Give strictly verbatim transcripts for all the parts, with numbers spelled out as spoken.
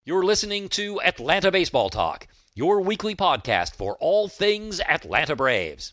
You're listening to Atlanta Baseball Talk, your weekly podcast for all things Atlanta Braves.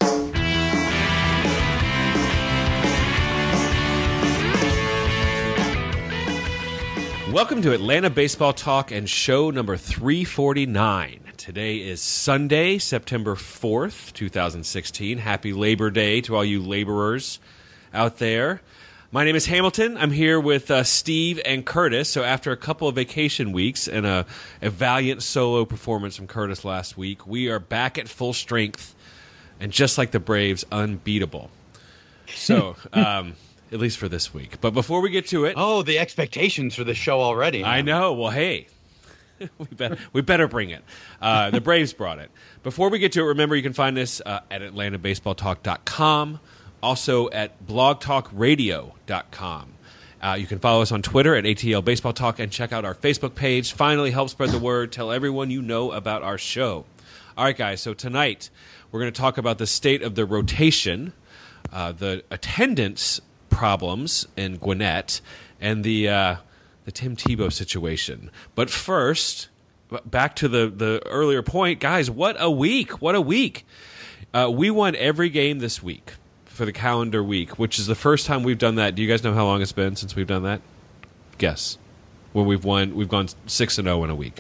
Welcome to Atlanta Baseball Talk and show number three forty-nine. Today is Sunday, September fourth, twenty sixteen. Happy Labor Day to all you laborers out there. My name is Hamilton. I'm here with uh, Steve and Curtis. So after a couple of vacation weeks and a, a valiant solo performance from Curtis last week, we are back at full strength and just like the Braves, unbeatable. So, um, at least for this week. But before we get to it... Oh, the expectations for the show already. I know. Well, hey, we, better, we better bring it. Uh, the Braves brought it. Before we get to it, remember you can find us uh, at atlanta baseball talk dot com. Also at blog talk radio dot com. Uh, you can follow us on Twitter at A T L Baseball Talk and check out our Facebook page. Finally, help spread the word. Tell everyone you know about our show. All right, guys, so tonight we're going to talk about the state of the rotation, uh, the attendance problems in Gwinnett, and the uh, the Tim Tebow situation. But first, back to the, the earlier point, guys, what a week. What a week. Uh, we won every game this week for the calendar week, which is the first time we've done that. Do you guys know how long it's been since we've done that? Guess. When we've won, we've gone six and zero in a week.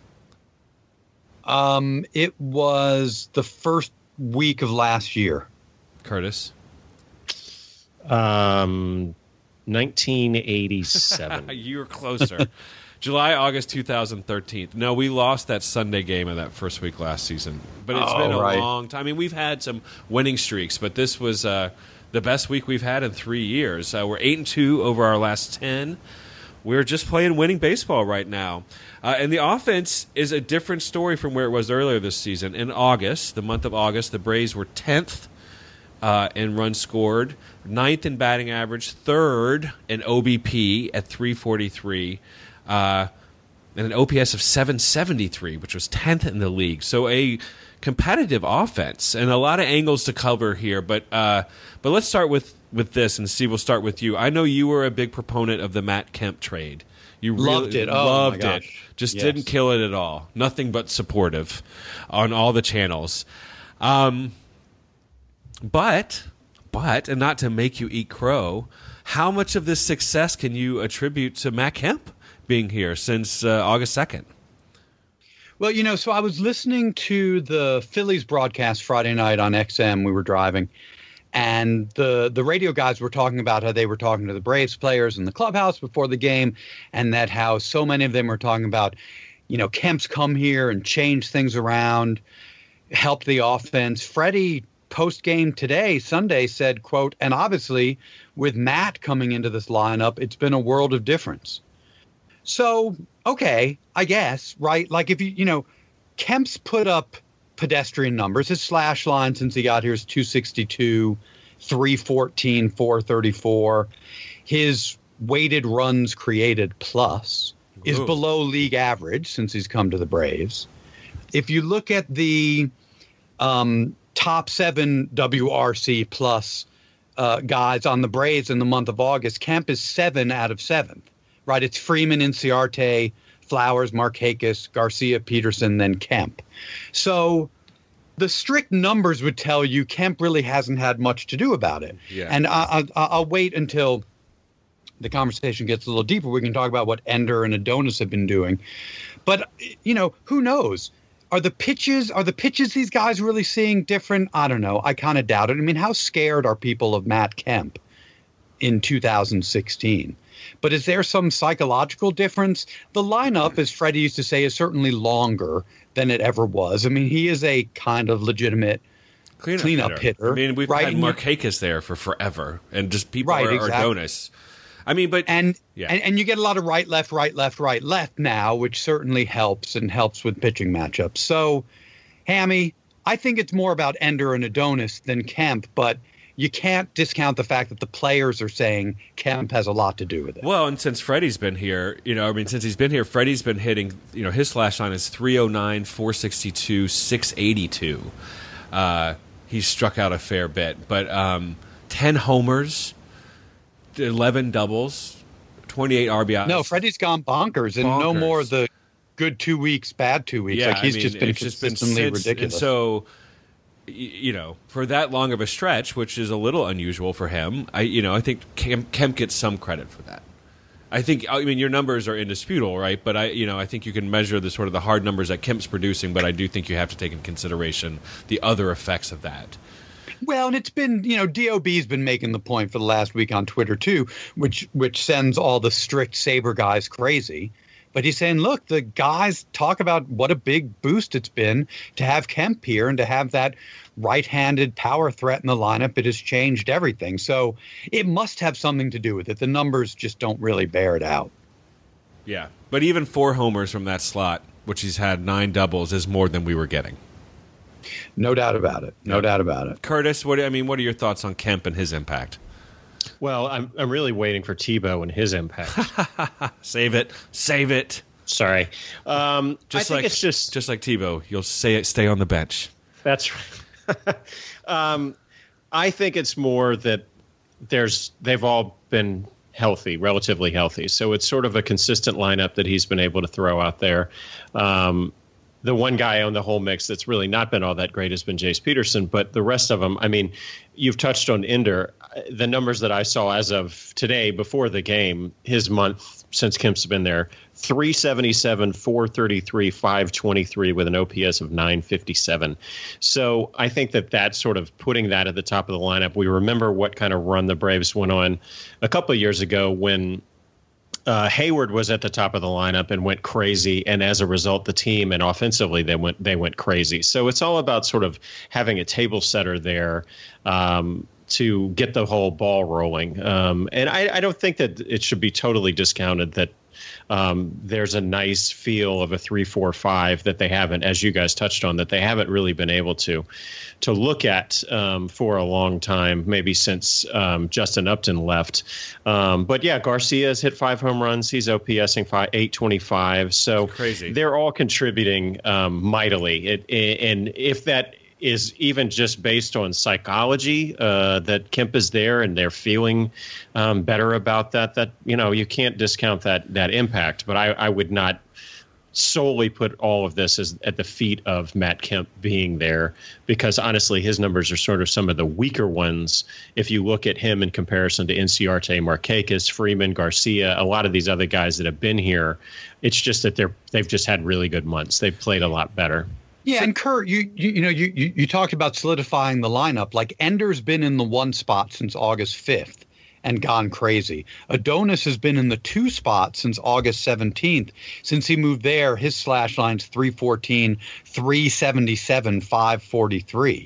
Um, it was the first week of last year. Curtis, um, nineteen eighty-seven. You're closer. July, August, two thousand thirteen. No, we lost that Sunday game of that first week last season. But it's oh, been a right. long time. I mean, we've had some winning streaks, but this was uh, the best week we've had in three years. Uh, we're eight and two over our last ten. We're just playing winning baseball right now. Uh, and the offense is a different story from where it was earlier this season. In August, the month of August, the Braves were tenth uh, in runs scored, ninth in batting average, third in O B P at three forty-three. Uh, and an O P S of seven seventy-three, which was tenth in the league. So a competitive offense and a lot of angles to cover here. But uh, but let's start with, with this, and Steve, we'll start with you. I know you were a big proponent of the Matt Kemp trade. You loved really it. Oh, loved my it. gosh. Just Yes. didn't kill it at all. Nothing but supportive on all the channels. Um, but but and not to make you eat crow, how much of this success can you attribute to Matt Kemp being here since uh, August second? Well, you know, so I was listening to the Phillies broadcast Friday night on X M. We were driving, and the the radio guys were talking about how they were talking to the Braves players in the clubhouse before the game, and that how so many of them were talking about, you know, Kemp's come here and changed things around, helped the offense. Freddie, post-game today, Sunday, said, quote, and obviously with Matt coming into this lineup, it's been a world of difference. So, okay, I guess, right? Like if you, you know, Kemp's put up pedestrian numbers. His slash line since he got here is two sixty-two, three fourteen, four thirty-four. His weighted runs created plus is Ooh. below league average since he's come to the Braves. If you look at the um, top seven W R C plus uh, guys on the Braves in the month of August, Kemp is seven out of seven. Right, it's Freeman, Inciarte, Flowers, Markakis, Garcia, Peterson, then Kemp. So the strict numbers would tell you Kemp really hasn't had much to do about it. Yeah. And I, I, I'll wait until the conversation gets a little deeper. We can talk about what Ender and Adonis have been doing. But, you know, who knows? Are the pitches, are the pitches these guys really seeing different? I don't know. I kind of doubt it. I mean, how scared are people of Matt Kemp in two thousand sixteen? But is there some psychological difference? The lineup, as Freddie used to say, is certainly longer than it ever was. I mean, he is a kind of legitimate Cleanup, cleanup hitter. hitter. I mean, we've right? had And you- Markakis there for forever, and just people Right, are exactly. Adonis. I mean, but And, yeah. and and you get a lot of right, left, right, left, right, left now, which certainly helps and helps with pitching matchups. So, Hammy, I think it's more about Ender and Adonis than Kemp, but you can't discount the fact that the players are saying Kemp has a lot to do with it. Well, and since Freddie's been here, you know, I mean, since he's been here, Freddie's been hitting, you know, his slash line is three oh nine, four sixty-two, six eighty-two. Uh, he's struck out a fair bit, but um, ten homers, eleven doubles, twenty-eight R B Is. No, Freddie's gone bonkers, and no Bonkers. more of the good two weeks, bad two weeks. Yeah, like he's I mean, just been it's just been consistently since- ridiculous. And so, y- you know, for that long of a stretch, which is a little unusual for him, I, you know, I think Kemp, Kemp gets some credit for that. I think, I mean, your numbers are indisputable, right? But I, you know, I think you can measure the sort of the hard numbers that Kemp's producing, but I do think you have to take into consideration the other effects of that. Well, and it's been, you know, D O B's been making the point for the last week on Twitter too, which which sends all the strict Sabre guys crazy. But he's saying, look, the guys talk about what a big boost it's been to have Kemp here and to have that right-handed power threat in the lineup. It has changed everything. So it must have something to do with it. The numbers just don't really bear it out. Yeah, but even four homers from that slot, which he's had nine doubles, is more than we were getting. No doubt about it. No Yeah. doubt about it. Curtis, what I mean, what are your thoughts on Kemp and his impact? Well, I'm I'm really waiting for Tebow and his impact. Save it, save it. Sorry. Um, Just I think like it's just just like Tebow, you'll say it, stay on the bench. That's right. um, I think it's more that there's they've all been healthy, relatively healthy. So it's sort of a consistent lineup that he's been able to throw out there. Um, the one guy on the whole mix that's really not been all that great has been Jace Peterson, but the rest of them, I mean, you've touched on Ender. The numbers that I saw as of today before the game, his month since Kemp's been there, three seventy-seven, four thirty-three, five twenty-three with an O P S of nine fifty-seven. So I think that that's sort of putting that at the top of the lineup. We remember what kind of run the Braves went on a couple of years ago when Uh, Hayward was at the top of the lineup and went crazy, and as a result, the team and offensively they went they went crazy. So it's all about sort of having a table setter there um, to get the whole ball rolling. Um, and I, I don't think that it should be totally discounted that um, there's a nice feel of a three four five that they haven't, as you guys touched on, that they haven't really been able to to look at um, for a long time, maybe since um, Justin Upton left. Um, but yeah, Garcia's hit five home runs. He's OPSing five, eight twenty-five. So Crazy. They're all contributing um, mightily. It, and if that is even just based on psychology, uh, that Kemp is there and they're feeling um, better about that, that, you know, you can't discount that that impact. But I, I would not solely put all of this as at the feet of Matt Kemp being there, because honestly, his numbers are sort of some of the weaker ones. If you look at him in comparison to Inciarte, Markakis, Freeman, Garcia, a lot of these other guys that have been here, it's just that they're they've just had really good months. They've played a lot better. Yeah, and Kurt, you you, you know you, you you talked about solidifying the lineup. Like Ender's been in the one spot since August fifth and gone crazy. Adonis has been in the two spot since August seventeenth. Since he moved there, his slash line's three fourteen, three seventy-seven, five forty-three.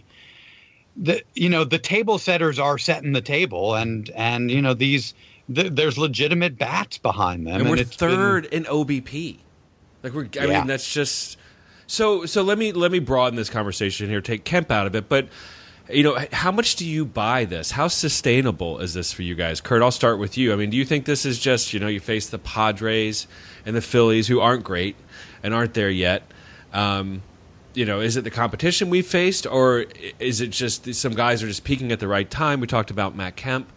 The you know the table setters are setting the table, and and you know these th- there's legitimate bats behind them, And, and we're it's third been, in O B P. Like we're, I Yeah. mean, that's just so. So let me let me broaden this conversation here. Take Kemp out of it, but you know, how much do you buy this? How sustainable is this for you guys? Kurt, I'll start with you. I mean, do you think this is just, you know, you face the Padres and the Phillies, who aren't great and aren't there yet? Um, you know, is it the competition we faced, or is it just some guys are just peaking at the right time? We talked about Matt Kemp.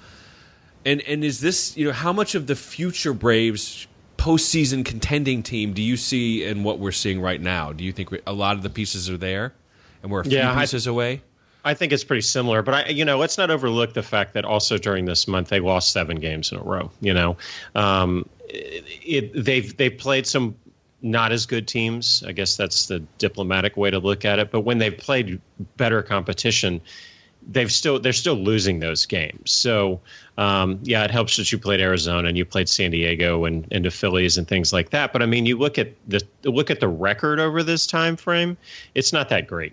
And and is this, you know, how much of the future Braves postseason contending team do you see in what we're seeing right now? Do you think we, a lot of the pieces are there and we're a few Yeah, I- pieces away? I think it's pretty similar, but I, you know, let's not overlook the fact that also during this month they lost seven games in a row. You know, um, it, it, they've they've played some not as good teams. I guess that's the diplomatic way to look at it. But when they've played better competition, they've still they're still losing those games. So um, yeah, it helps that you played Arizona and you played San Diego and, and the Phillies and things like that. But I mean, you look at the look at the record over this time frame; it's not that great.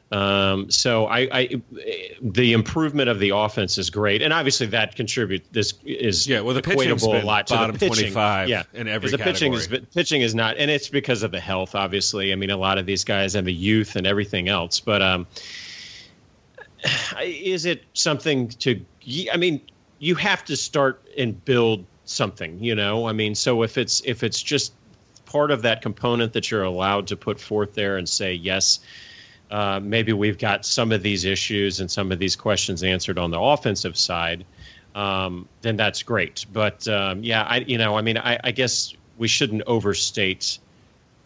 Um, so I, I, the improvement of the offense is great, and obviously that contributes. This is Yeah, well, the pitching's equatable been a lot to bottom the pitching. twenty-five yeah, in every the pitching is category. pitching is not, and it's because of the health. Obviously, I mean a lot of these guys and the youth and everything else. But um, is it something to? I mean, you have to start and build something. You know, I mean, so if it's if it's just part of that component that you're allowed to put forth there and say yes. Uh, maybe we've got some of these issues and some of these questions answered on the offensive side, um, then that's great. But um, yeah, I you know, I mean, I, I guess we shouldn't overstate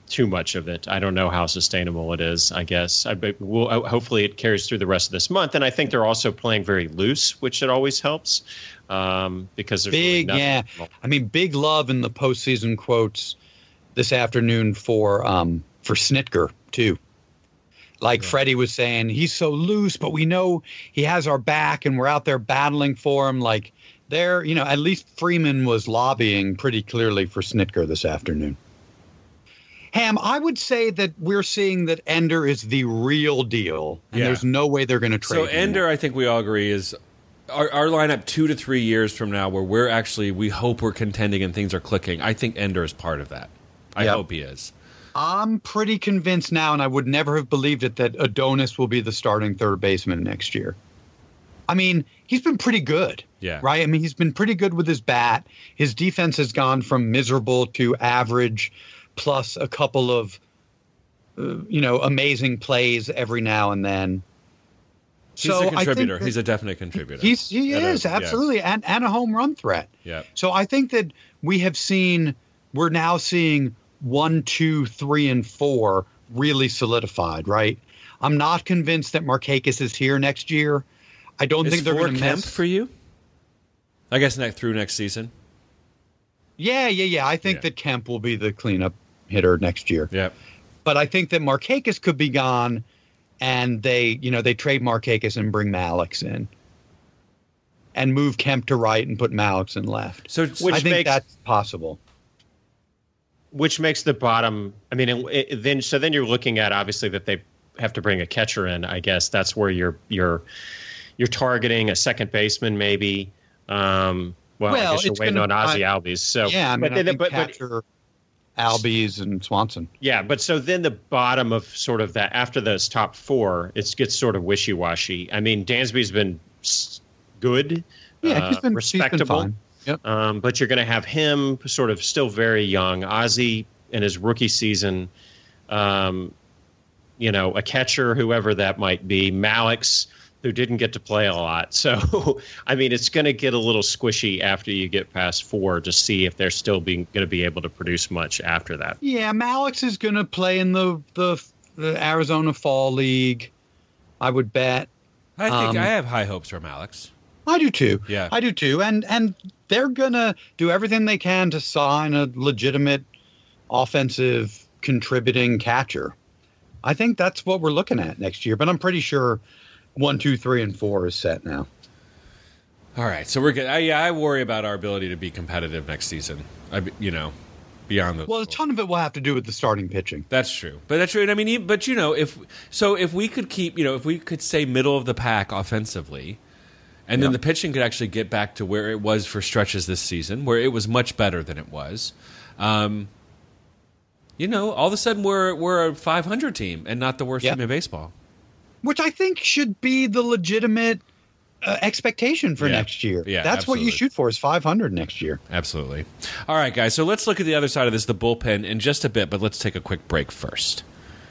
too much of it. I don't know how sustainable it is, I guess. I bet we'll, hopefully it carries through the rest of this month. And I think they're also playing very loose, which it always helps um, because there's big, really yeah. I mean, big love in the postseason quotes this afternoon for um, for Snitker, too. Like yeah. Freddie was saying, he's so loose, but we know he has our back and we're out there battling for him. Like there, you know, at least Freeman was lobbying pretty clearly for Snitker this afternoon. Ham, I would say that we're seeing that Ender is the real deal, and yeah. there's no way they're going to trade so him. So Ender, I think we all agree, is our, our lineup two to three years from now where we're actually, we hope we're contending and things are clicking. I think Ender is part of that. I yep. hope he is. I'm pretty convinced now, and I would never have believed it, that Adonis will be the starting third baseman next year. I mean, he's been pretty good, yeah. right? I mean, he's been pretty good with his bat. His defense has gone from miserable to average, plus a couple of, uh, you know, amazing plays every now and then. He's so a contributor. He's a definite contributor. He's He and is, a, absolutely, yeah. and, and a home run threat. Yeah. So I think that we have seen, we're now seeing one, two, three, and four really solidified, right? I'm not convinced that Markakis is here next year. I don't is think they're going to Kemp mess for you. I guess next through next season. Yeah, yeah, yeah. I think yeah. that Kemp will be the cleanup hitter next year. Yeah. But I think that Markakis could be gone, and they, you know, they trade Markakis and bring Malix in, and move Kemp to right and put Malix in left. So which I think makes, that's possible. Which makes the bottom. I mean, it, it, then so then you're looking at obviously that they have to bring a catcher in. I guess that's where you're you're you're targeting a second baseman maybe. Um, well, well, I guess you're waiting gonna, on Ozzie I, Albies. So yeah, I mean, but, I think but, catcher, but, Albies and Swanson. Yeah, but so then the bottom of sort of that after those top four, it gets sort of wishy washy. I mean, Dansby's been good, yeah, he's been uh, respectable. He's been fine. Yep. Um, but you're going to have him sort of still very young. Ozzie in his rookie season, um, you know, a catcher, whoever that might be, Malix, who didn't get to play a lot. So, I mean, it's going to get a little squishy after you get past four to see if they're still being going to be able to produce much after that. Yeah, Malix is going to play in the, the the Arizona Fall League, I would bet. I think um, I have high hopes for Malix. I do too. Yeah, I do too. And and they're gonna do everything they can to sign a legitimate offensive contributing catcher. I think that's what we're looking at next year. But I'm pretty sure one, two, three, and four is set now. All right, so we're good. I, yeah, I worry about our ability to be competitive next season. I, you know, beyond the well, a ton of it will have to do with the starting pitching. That's true, but that's true. I mean, but you know, if so, if we could keep, you know, if we could stay middle of the pack offensively. And then yep. the pitching could actually get back to where it was for stretches this season, where it was much better than it was. Um, you know, all of a sudden we're we're a five hundred team and not the worst yep. team in baseball. Which I think should be the legitimate uh, expectation for yeah. next year. Yeah, That's absolutely. what you shoot for is five hundred next year. Absolutely. All right, guys, so let's look at the other side of this, the bullpen, in just a bit, but let's take a quick break first.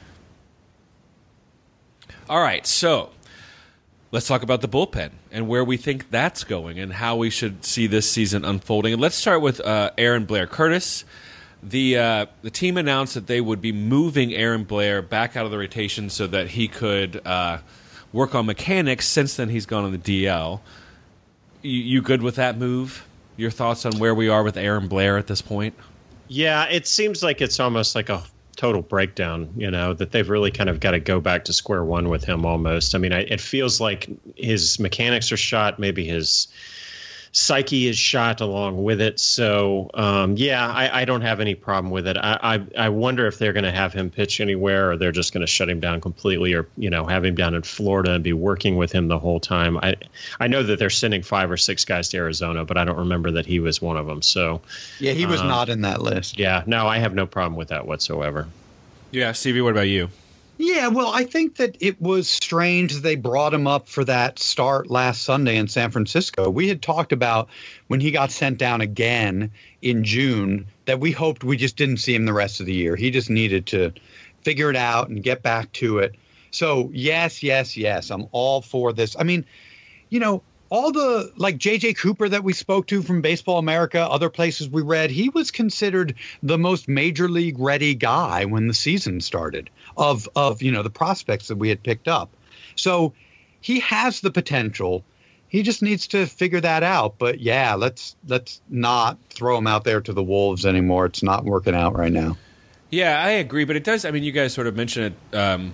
All right, so let's talk about the bullpen and where we think that's going and how we should see this season unfolding. And let's start with uh, Aaron Blair Curtis. The uh, the team announced that they would be moving Aaron Blair back out of the rotation so that he could uh, work on mechanics. Since then, he's gone on the D L. You, you good with that move? Your thoughts on where we are with Aaron Blair at this point? Yeah, it seems like it's almost like a total breakdown, you know, that they've really kind of got to go back to square one with him almost. I mean, I, it feels like his mechanics are shot. Maybe his psyche is shot along with it. So, um, yeah, I, I don't have any problem with it. I, I, I wonder if they're going to have him pitch anywhere or they're just going to shut him down completely or, you know, have him down in Florida and be working with him the whole time. I, I know that they're sending five or six guys to Arizona, but I don't remember that he was one of them. So, yeah, he was um, not in that list. Yeah, no, I have no problem with that whatsoever. Yeah, Stevie, what about you? Yeah, well, I think that it was strange that they brought him up for that start last Sunday in San Francisco. We had talked about when he got sent down again in June that we hoped we just didn't see him the rest of the year. He just needed to figure it out and get back to it. So, yes, yes, yes, I'm all for this. I mean, you know, all the like J J Cooper that we spoke to from Baseball America, other places we read, he was considered the most major league ready guy when the season started of, of, you know, the prospects that we had picked up. So he has the potential. He just needs to figure that out. But yeah, let's, let's not throw him out there to the wolves anymore. It's not working out right now. Yeah, I agree. But it does. I mean, you guys sort of mentioned it, um,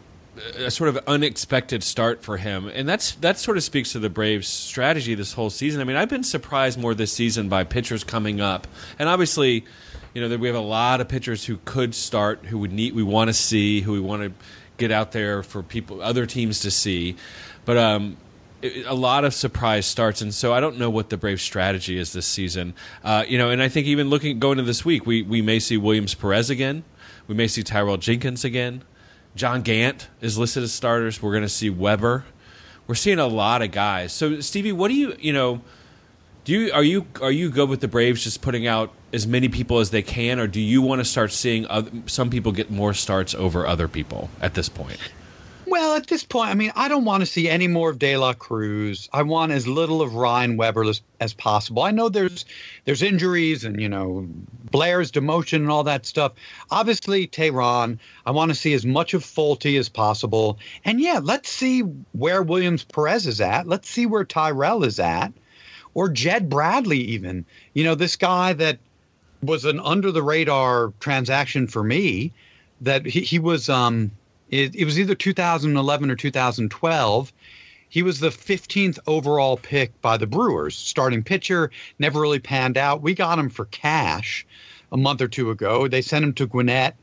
a sort of unexpected start for him, and that's that sort of speaks to the Braves' strategy this whole season. I mean, I've been surprised more this season by pitchers coming up, and obviously, you know, we have a lot of pitchers who could start, who would need, we want to see, who we want to get out there for people, other teams to see, but um, it, a lot of surprise starts, and so I don't know what the Braves' strategy is this season. Uh, you know, and I think even looking going into this week, we we may see Williams Perez again, we may see Tyrell Jenkins again. John Gant is listed as starters. We're going to see Weber. We're seeing a lot of guys. So, Stevie, what do you, you know, do you are you are you good with the Braves just putting out as many people as they can, or do you want to start seeing other, some people get more starts over other people at this point? Well, at this point, I mean, I don't want to see any more of De La Cruz. I want as little of Ryan Weber as, as possible. I know there's there's injuries and, you know, Blair's demotion and all that stuff. Obviously, Tehran, I want to see as much of Folty as possible. And, yeah, let's see where Williams Perez is at. Let's see where Tyrell is at, or Jed Bradley even. You know, this guy that was an under-the-radar transaction for me, that he, he was um, – It, it was either two thousand eleven or two thousand twelve. He was the fifteenth overall pick by the Brewers, starting pitcher, never really panned out. We got him for cash a month or two ago. They sent him to Gwinnett.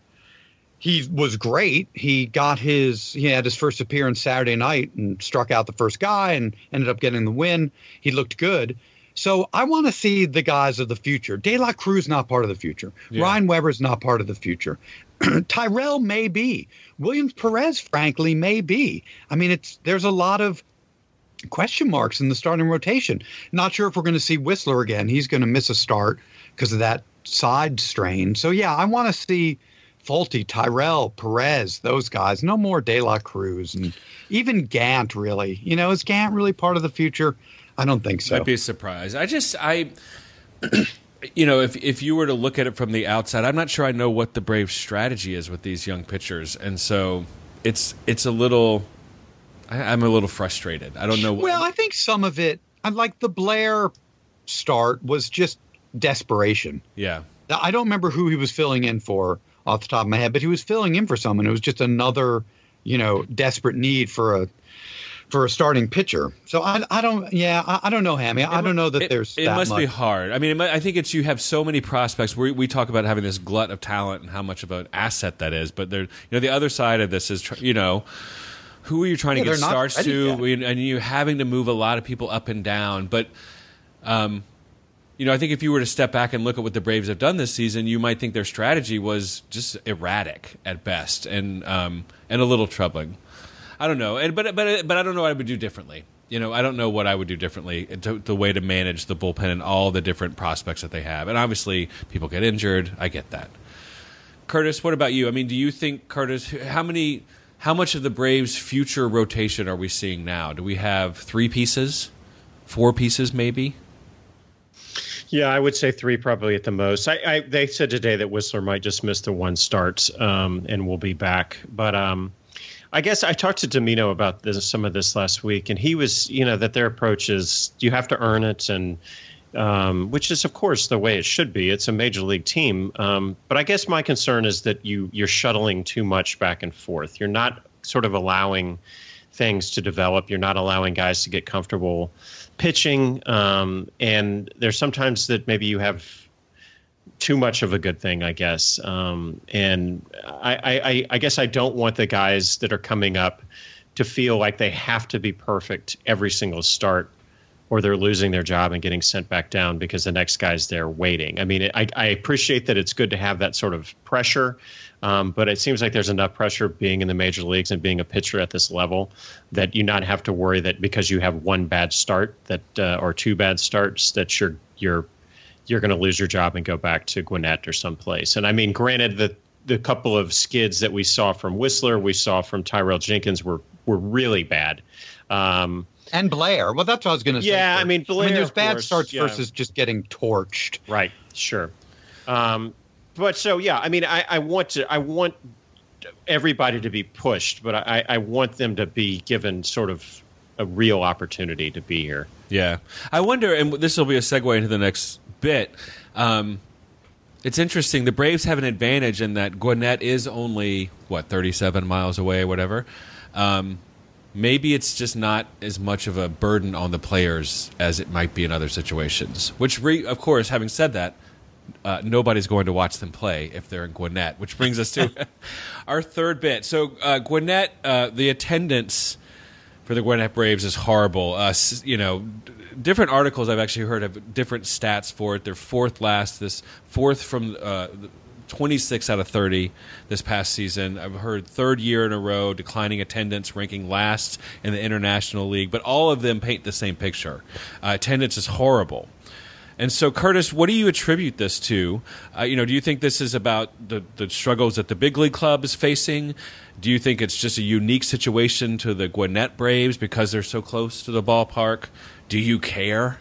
He was great. He got his, he had his first appearance Saturday night and struck out the first guy and ended up getting the win. He looked good. So I want to see the guys of the future. De La Cruz not part of the future. Yeah. Ryan Weber's not part of the future. Tyrell may be. Williams Perez, frankly, may be. I mean, it's there's a lot of question marks in the starting rotation. Not sure if we're going to see Whistler again. He's going to miss a start because of that side strain. So, yeah, I want to see Folty, Tyrell, Perez, those guys. No more De La Cruz. And even Gant, really. You know, is Gant really part of the future? I don't think so. I'd be surprised. I just, I... You know, if if you were to look at it from the outside, I'm not sure I know what the Braves' strategy is with these young pitchers, and so it's it's a little. I, I'm a little frustrated. I don't know. What, well, I think some of it, like the Blair start, was just desperation. Yeah. I don't remember who he was filling in for off the top of my head, but he was filling in for someone. It was just another, you know, desperate need for a. for a starting pitcher. So I, I don't, yeah, I, I don't know, Hammy. I don't know that it, there's It that must much. be hard. I mean, it, I think it's, you have so many prospects. We, we talk about having this glut of talent and how much of an asset that is, but there, you know, the other side of this is, you know, who are you trying yeah, to get starts to? Yet. And you having to move a lot of people up and down. But, um, you know, I think if you were to step back and look at what the Braves have done this season, you might think their strategy was just erratic at best and um, and a little troubling. I don't know, and but but but I don't know what I would do differently. You know, I don't know what I would do differently. To, the way to manage the bullpen and all the different prospects that they have, and obviously people get injured. I get that. Curtis, what about you? I mean, do you think, Curtis, how many, how much of the Braves' future rotation are we seeing now? Do we have three pieces, four pieces, maybe? Yeah, I would say three probably at the most. I, I they said today that Whistler might just miss the one start um, and will be back, but. Um, I guess I talked to Domino about this, some of this last week, and he was, you know, that their approach is you have to earn it, and um, which is, of course, the way it should be. It's a major league team. Um, but I guess my concern is that you, you're shuttling too much back and forth. You're not sort of allowing things to develop. You're not allowing guys to get comfortable pitching. Um, and there's sometimes that maybe you have too much of a good thing, I guess. Um, and I, I, I guess I don't want the guys that are coming up to feel like they have to be perfect every single start, or they're losing their job and getting sent back down because the next guy's there waiting. I mean, I, I appreciate that it's good to have that sort of pressure, um, but it seems like there's enough pressure being in the major leagues and being a pitcher at this level that you not have to worry that because you have one bad start that uh, or two bad starts that you're you're you're going to lose your job and go back to Gwinnett or someplace. And I mean, granted, the the couple of skids that we saw from Whistler, we saw from Tyrell Jenkins were were really bad. Um, And Blair. Well, that's what I was going to say. Yeah, first. I mean, Blair, I mean, there's of bad course, starts yeah. versus just getting torched. Right. Sure. Um, but so yeah, I mean, I, I want to, I want everybody to be pushed, but I, I want them to be given sort of a real opportunity to be here. Yeah. I wonder, and this will be a segue into the next bit. Um, it's interesting. The Braves have an advantage in that Gwinnett is only, what, thirty-seven miles away, whatever. Um, maybe it's just not as much of a burden on the players as it might be in other situations. Which, re- of course, having said that, uh, nobody's going to watch them play if they're in Gwinnett, which brings us to our third bit. So uh, Gwinnett, uh, the attendance for the Gwinnett Braves is horrible. Uh, you know, d- different articles I've actually heard have different stats for it. They're fourth last, this fourth from uh, twenty-six out of thirty this past season. I've heard third year in a row, declining attendance, ranking last in the International League. But all of them paint the same picture. Uh, attendance is horrible. And so, Curtis, what do you attribute this to? Uh, you know, do you think this is about the, the struggles that the big league club is facing? Do you think it's just a unique situation to the Gwinnett Braves because they're so close to the ballpark? Do you care?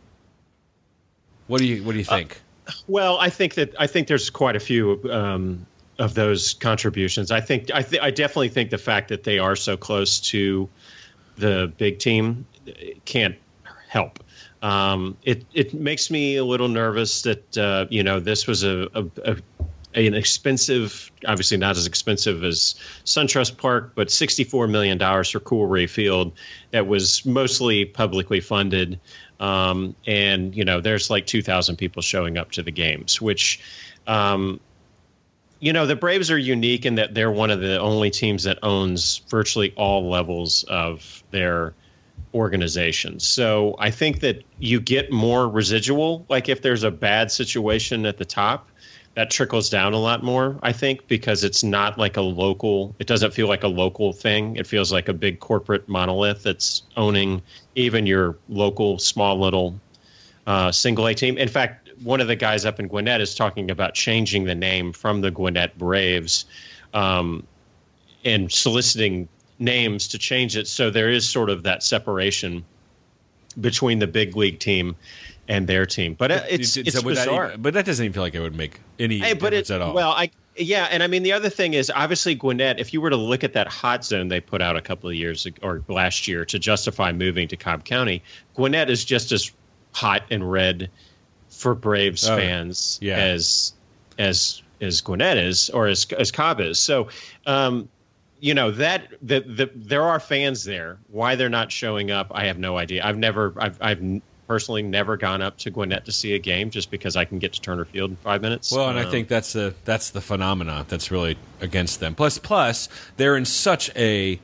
What do you What do you think? Uh, well, I think that I think there's quite a few um, of those contributions. I think I th- I definitely think the fact that they are so close to the big team can't help. Um, it it makes me a little nervous that uh, you know this was a, a, a an expensive, obviously not as expensive as SunTrust Park, but sixty-four million dollars for Coolray Field that was mostly publicly funded, um, and you know there's like two thousand people showing up to the games, which. Um, You know, the Braves are unique in that they're one of the only teams that owns virtually all levels of their organization. So I think that you get more residual. Like if there's a bad situation at the top, that trickles down a lot more, I think, because it's not like a local, it doesn't feel like a local thing. It feels like a big corporate monolith that's owning even your local, small little uh, single A team. In fact, one of the guys up in Gwinnett is talking about changing the name from the Gwinnett Braves um, and soliciting names to change it. So there is sort of that separation between the big league team and their team. But uh, it's, it's so bizarre. That, but that doesn't even feel like it would make any hey, but difference it, at all. Well, I yeah, and I mean the other thing is obviously Gwinnett. If you were to look at that hot zone they put out a couple of years ago, or last year to justify moving to Cobb County, Gwinnett is just as hot and red for Braves oh, fans yeah. as as as Gwinnett is, or as as Cobb is. So, um, you know that the, the there are fans there. Why they're not showing up, I have no idea. I've never, I've, I've personally never gone up to Gwinnett to see a game just because I can get to Turner Field in five minutes. Well, and um, I think that's the that's the phenomenon that's really against them. Plus, plus they're in such a.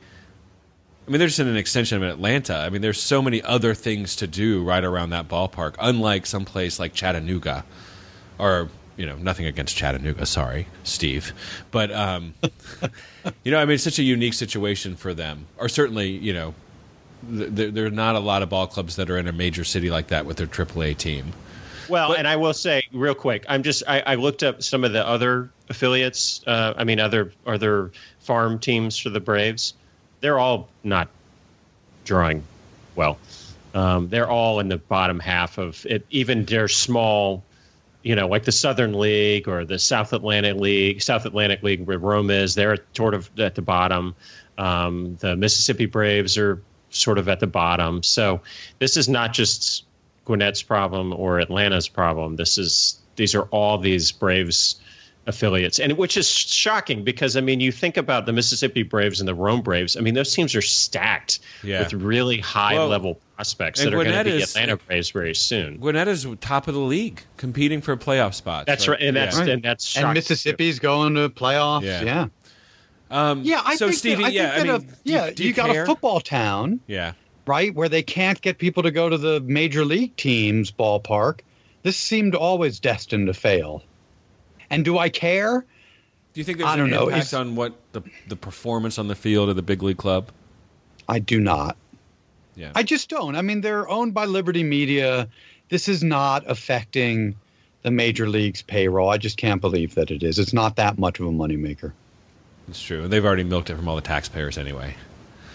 I mean, they're just in an extension of Atlanta. I mean, there's so many other things to do right around that ballpark, unlike someplace like Chattanooga, or, you know, nothing against Chattanooga, sorry, Steve. But, um, you know, I mean, it's such a unique situation for them. Or certainly, you know, th- there are not a lot of ball clubs that are in a major city like that with their triple A team. Well, but, and I will say real quick, I'm just I, I looked up some of the other affiliates. Uh, I mean, other other farm teams for the Braves. They're all not drawing well. Um, they're all in the bottom half of it. Even their small, you know, like the Southern League or the South Atlantic League, South Atlantic League where Rome is, they're sort of at the bottom. Um, the Mississippi Braves are sort of at the bottom. So this is not just Gwinnett's problem or Atlanta's problem. This is these are all these Braves affiliates, and which is shocking because I mean you think about the Mississippi Braves and the Rome Braves. I mean those teams are stacked yeah. with really high well, level prospects that are going to be is, Atlanta Braves very soon. Gwinnett is top of the league, competing for playoff spots. That's right, and that's yeah. and that's shocking. And Mississippi's too. going to playoffs. Yeah, yeah. Um, yeah I so think Stevie, that, I yeah, think I that mean, a, yeah, do, do you, you got care? a football town, yeah, right, where they can't get people to go to the major league teams' ballpark. This seemed always destined to fail. And do I care? Do you think there's I don't an know. impact It's, on what the the performance on the field of the big league club? I do not. Yeah, I just don't. I mean, they're owned by Liberty Media. This is not affecting the major league's payroll. I just can't believe that it is. It's not that much of a moneymaker. it's true. And they've already milked it from all the taxpayers anyway.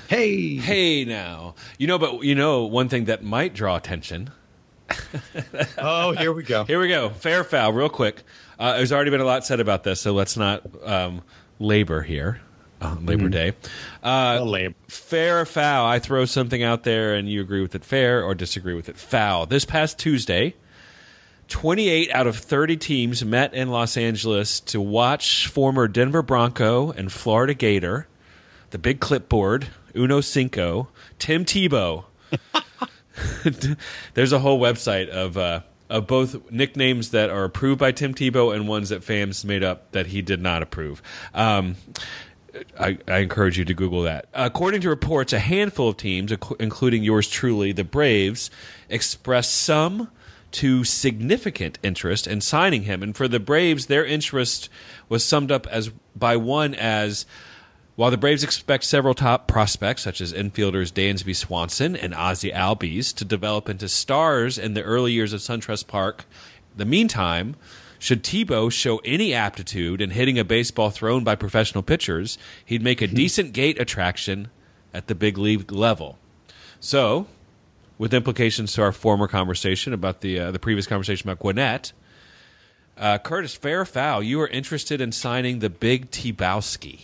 Hey, Hey, now. You know, but you know, one thing that might draw attention. oh, here we go. Here we go. Fair foul, real quick. Uh, there's already been a lot said about this, so let's not um, labor here on Labor mm-hmm. Day. Uh, lab- fair or foul? I throw something out there, and you agree with it fair or disagree with it foul. This past Tuesday, twenty-eight out of thirty teams met in Los Angeles to watch former Denver Bronco and Florida Gator, the big clipboard, Uno Cinco, Tim Tebow. There's a whole website of uh, of both nicknames that are approved by Tim Tebow and ones that fans made up that he did not approve. Um, I, I encourage you to Google that. According to reports, a handful of teams, including yours truly, the Braves, expressed some to significant interest in signing him. And for the Braves, their interest was summed up as by one as, while the Braves expect several top prospects, such as infielders Dansby Swanson and Ozzie Albies, to develop into stars in the early years of SunTrust Park, in the meantime, should Tebow show any aptitude in hitting a baseball thrown by professional pitchers, he'd make a decent gate attraction at the big league level. So, with implications to our former conversation about the uh, the previous conversation about Gwinnett, uh, Curtis, fair or foul, you are interested in signing the big Tebowski.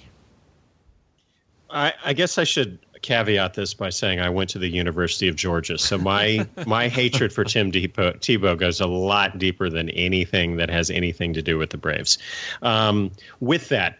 I, I guess I should caveat this by saying I went to the University of Georgia, so my my hatred for Tim Tebow, Tebow goes a lot deeper than anything that has anything to do with the Braves. Um, with that,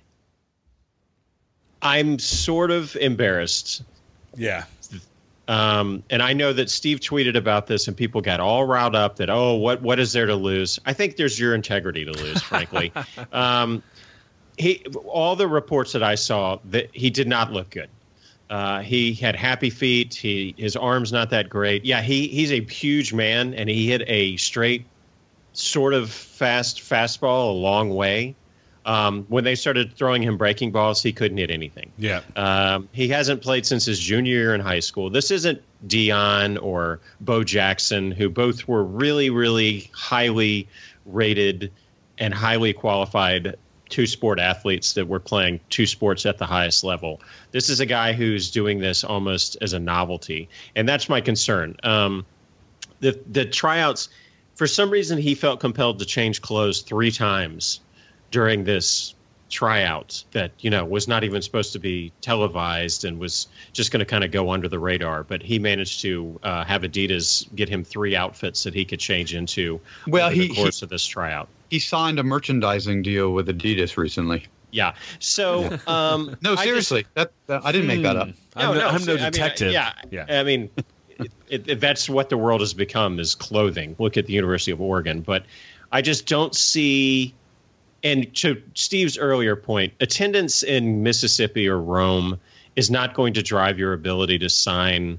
I'm sort of embarrassed. Yeah. Um, and I know that Steve tweeted about this, and people got all riled up that, oh, what what is there to lose? I think there's your integrity to lose, frankly. um, he all the reports that I saw, that he did not look good. Uh, he had happy feet. He his arm's not that great. Yeah, he he's a huge man, and he hit a straight, sort of fast fastball a long way. Um, when they started throwing him breaking balls, he couldn't hit anything. Yeah, um, he hasn't played since his junior year in high school. This isn't Deion or Bo Jackson, who both were really, really highly rated and highly qualified two-sport athletes that were playing two sports at the highest level. This is a guy who's doing this almost as a novelty, and that's my concern. Um, the the tryouts, for some reason, he felt compelled to change clothes three times during this tryout that, you know, was not even supposed to be televised and was just going to kind of go under the radar. But he managed to uh, have Adidas get him three outfits that he could change into well, over he, the course he, of this tryout. He signed a merchandising deal with Adidas recently. Yeah. So, um, no, seriously, I, just, that, that I didn't make that up. I'm no, no, no, I'm no I detective. Mean, yeah, yeah. I mean, it, it, it, that's what the world has become, is clothing. Look at the University of Oregon. But I just don't see. And to Steve's earlier point, attendance in Mississippi or Rome is not going to drive your ability to sign,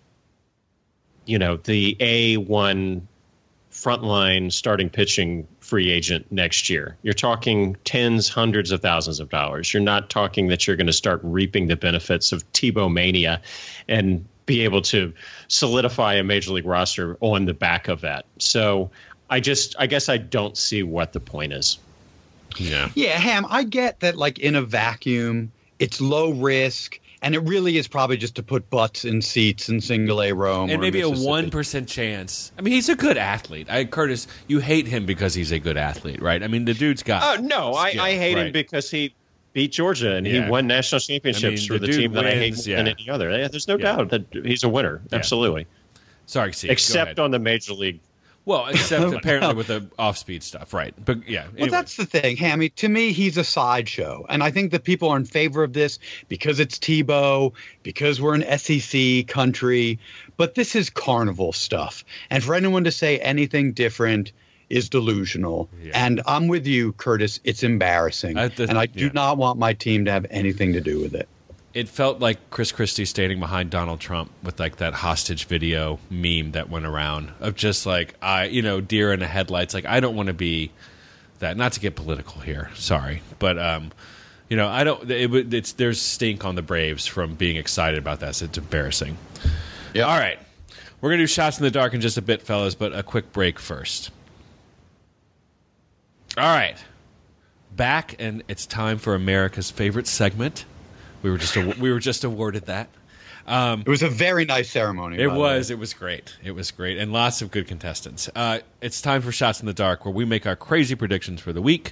you know, the A one frontline starting pitching free agent next year. You're talking tens, hundreds of thousands of dollars. You're not talking that you're going to start reaping the benefits of Tebow mania and be able to solidify a major league roster on the back of that. So I just, I guess I don't see what the point is. Yeah. Yeah, Ham, I get that, like, in a vacuum, it's low risk, and it really is probably just to put butts in seats in single A Rome. And maybe a one percent chance. I mean, he's a good athlete. I, Curtis, you hate him because he's a good athlete, right? I mean, the dude's got. Oh, no, I, I hate right. him because he beat Georgia and yeah. he won national championships I mean, for the, the team that wins, I hate more yeah. than any other. Yeah, there's no yeah. doubt that he's a winner. Yeah. Absolutely. Sorry, Steve. Except on the major league. Well, except apparently with the off-speed stuff, right? But yeah. Anyway. Well, that's the thing, Hammy. To me, he's a sideshow, and I think that people are in favor of this because it's Tebow, because we're an S E C country. But this is carnival stuff, and for anyone to say anything different is delusional. Yeah. And I'm with you, Curtis. It's embarrassing, the, and I do yeah. not want my team to have anything to do with it. It felt like Chris Christie standing behind Donald Trump with like that hostage video meme that went around of just like, I, you know, deer in the headlights. Like, I don't want to be that, not to get political here. Sorry. But, um, you know, I don't, it, it's, there's stink on the Braves from being excited about that. So it's embarrassing. Yeah. All right. We're going to do shots in the dark in just a bit, fellas, but a quick break first. All right. Back, and it's time for America's favorite segment, We were just we were just awarded that. Um, it was a very nice ceremony. It was. It was great. It was great, and lots of good contestants. Uh, it's time for Shots in the Dark, where we make our crazy predictions for the week,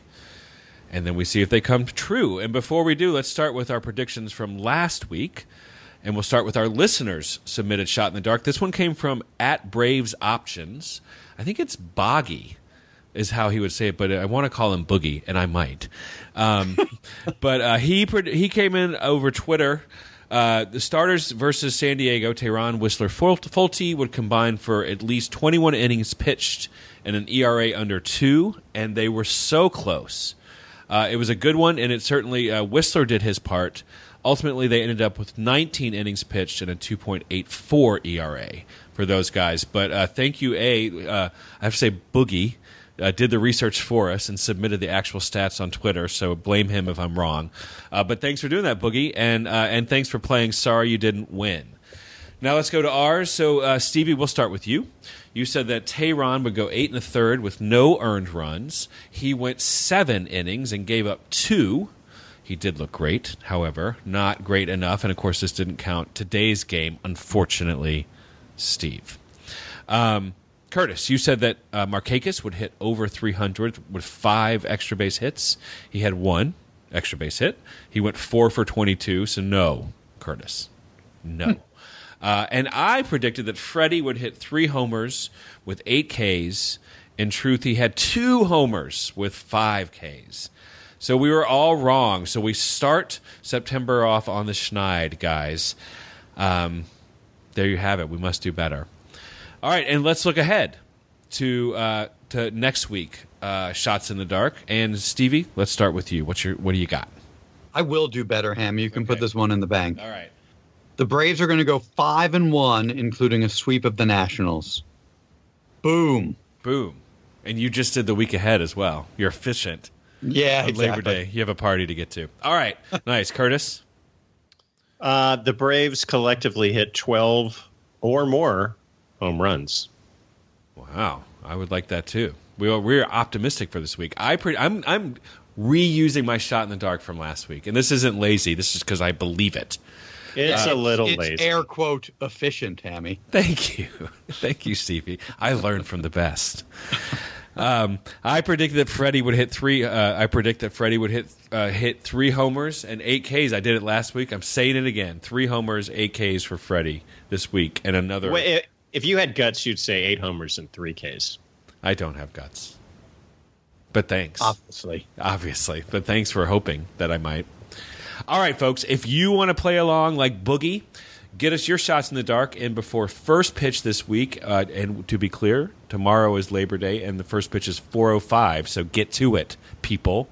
and then we see if they come true. And before we do, let's start with our predictions from last week, and we'll start with our listeners' submitted Shot in the Dark. This one came from at Braves Options. I think it's Boggy is how he would say it, but I want to call him Boogie, and I might. Um, but uh, he he came in over Twitter. Uh, the starters versus San Diego, Teheran, Whistler, Fulte would combine for at least twenty-one innings pitched and an E R A under two, and they were so close. Uh, it was a good one, and it certainly uh, Whistler did his part. Ultimately, they ended up with nineteen innings pitched and a two point eight four E R A for those guys. But uh, thank you, A. Uh, I have to say Boogie. Uh, did the research for us and submitted the actual stats on Twitter, so blame him if I'm wrong. Uh, but thanks for doing that, Boogie, and uh, and thanks for playing Sorry You Didn't Win. Now let's go to ours. So, uh, Stevie, we'll start with you. You said that Teheran would go eight and a third with no earned runs. He went seven innings and gave up two. He did look great, however, not great enough, and of course this didn't count today's game, unfortunately, Steve. Um... Curtis, you said that uh, Markakis would hit over three hundred with five extra base hits. He had one extra base hit. He went four for twenty-two, so no, Curtis, no. uh, and I predicted that Freddie would hit three homers with eight Ks. In truth, he had two homers with five Ks. So we were all wrong. So we start September off on the schneid, guys. Um, there you have it. We must do better. All right, and let's look ahead to uh, to next week. Uh, Shots in the Dark, and Stevie, let's start with you. What's your what do you got? I will do better, Ham. You can Okay. put this one in the bank. All right. The Braves are going to go five and one, including a sweep of the Nationals. Boom. Boom. And you just did the week ahead as well. You're efficient. Yeah, On exactly. Labor Day, you have a party to get to. All right, nice, Curtis. Uh, the Braves collectively hit twelve or more home runs. Wow, I would like that too. We are, we're optimistic for this week. I pre- I'm I'm reusing my Shot in the Dark from last week, and this isn't lazy. This is because I believe it. It's Uh, a little it's lazy. air quote efficient, Hammy. Thank you, thank you, Stevie. I learned from the best. Um, I predicted that Freddie would hit three. Uh, I predict that Freddie would hit uh, hit three homers and eight Ks. I did it last week. I'm saying it again: three homers, eight Ks for Freddie this week, and another. Wait, if you had guts, you'd say eight homers and three Ks. I don't have guts, but thanks. Obviously. Obviously, but thanks for hoping that I might. All right, folks, if you want to play along like Boogie, get us your Shots in the Dark in before first pitch this week. Uh, and to be clear, tomorrow is Labor Day, and the first pitch is four oh five, so get to it, people.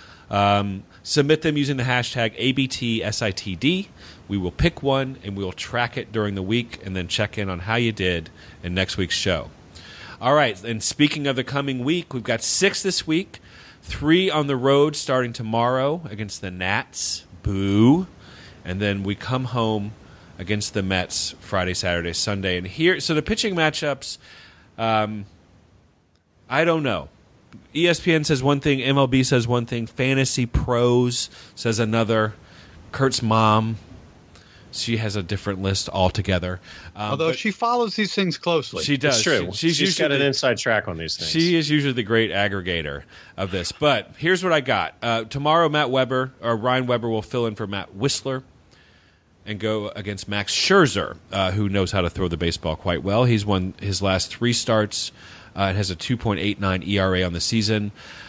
Um, submit them using the hashtag A B T S I T D. We will pick one, and we will track it during the week and then check in on how you did in next week's show. All right, and speaking of the coming week, we've got six this week, three on the road starting tomorrow against the Nats. Boo. And then we come home against the Mets Friday, Saturday, Sunday. And here, so the pitching matchups, um, I don't know. E S P N says one thing, M L B says one thing, Fantasy Pros says another. Kurt's mom, she has a different list altogether. Um, Although but she follows these things closely. she does. It's true. She- she's she's got usually- an inside track on these things. She is usually the great aggregator of this. But here's what I got. Uh, tomorrow, Matt Weber, or Ryan Weber, will fill in for Matt Whistler and go against Max Scherzer, uh, who knows how to throw the baseball quite well. He's won his last three starts uh, and has a two point eight nine E R A on the season.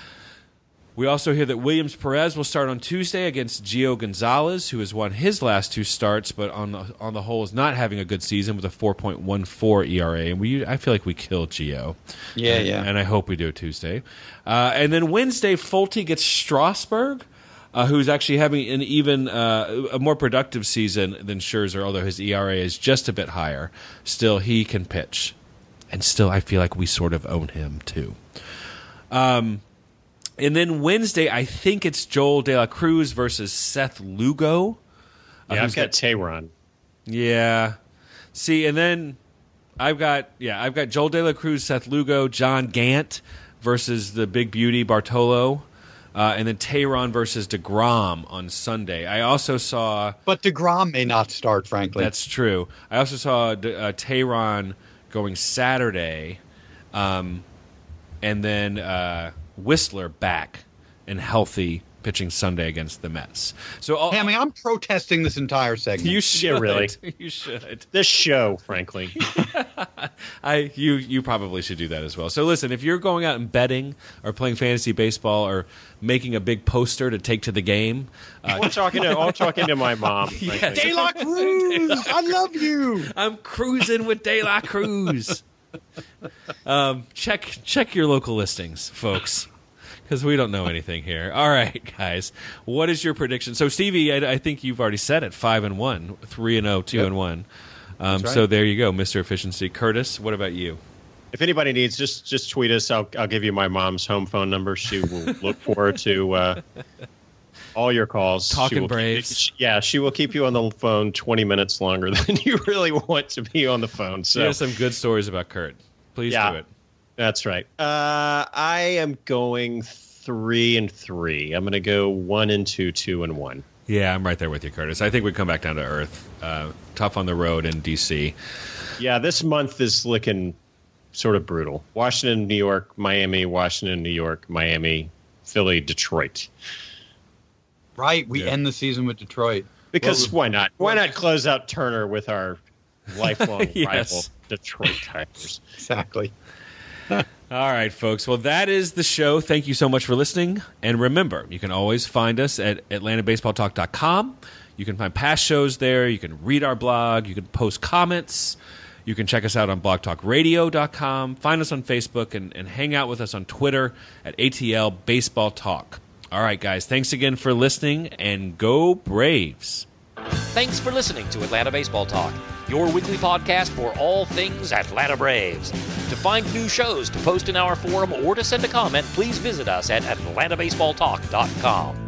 We also hear that Williams Perez will start on Tuesday against Gio Gonzalez, who has won his last two starts, but on the, on the whole is not having a good season with a four point one four E R A. And we, I feel like we killed Gio. Yeah, and, yeah. And I hope we do Tuesday. Uh, and then Wednesday, Fulte gets Strasburg, uh, who's actually having an even uh, a more productive season than Scherzer, although his E R A is just a bit higher. Still, he can pitch. And still, I feel like we sort of own him, too. Um... And then Wednesday, I think it's Joel De La Cruz versus Seth Lugo. Uh, yeah, who's I've got Tehran. Yeah. See, and then I've got yeah, I've got Joel De La Cruz, Seth Lugo, John Gant versus the big beauty Bartolo. Uh, and then Tehran versus DeGrom on Sunday. I also saw... But DeGrom may not start, frankly. That's true. I also saw uh, Tehran going Saturday, um, and then uh, Whistler back and healthy pitching Sunday against the Mets. So, I'll, Hammy, I'm protesting this entire segment. You should. Yeah, really. You should. This show, frankly. I you you probably should do that as well. So listen, if you're going out and betting or playing fantasy baseball or making a big poster to take to the game, uh, I'm talking to I'm talking to my mom. Yes. De La Cruz, I love you. I'm cruising with De La Cruz. um, check check your local listings, folks. Because we don't know anything here. All right, guys. What is your prediction? So, Stevie, I, I think you've already said it. Five and one, three and zero, two Yep. and one. Um, right. So there you go, Mister Efficiency. Curtis, what about you? If anybody needs, just just tweet us. I'll I'll give you my mom's home phone number. She will look forward to uh, all your calls. Talking She will keep- Braves. she- yeah, she will keep you on the phone twenty minutes longer than you really want to be on the phone. So, So you have some good stories about Kurt. Please Yeah. do it. that's right. Uh, I am going three and three. I'm going to go one and two, two and one. Yeah, I'm right there with you, Curtis. I think we come back down to earth. Uh, tough on the road in D C. Yeah, this month is looking sort of brutal. Washington, New York, Miami, Washington, New York, Miami, Philly, Detroit. Right, we Yeah. end the season with Detroit. Because Well, why not? Why not close out Turner with our lifelong Yes. rival, Detroit Tigers? Exactly. All right, folks. Well, that is the show. Thank you so much for listening. And remember, you can always find us at atlanta baseball talk dot com. You can find past shows there. You can read our blog. You can post comments. You can check us out on blog talk radio dot com. Find us on Facebook and, and hang out with us on Twitter at A T L Baseball Talk. All right, guys. Thanks again for listening, and go Braves. Thanks for listening to Atlanta Baseball Talk, your weekly podcast for all things Atlanta Braves. To find new shows, to post in our forum, or to send a comment, please visit us at atlanta baseball talk dot com.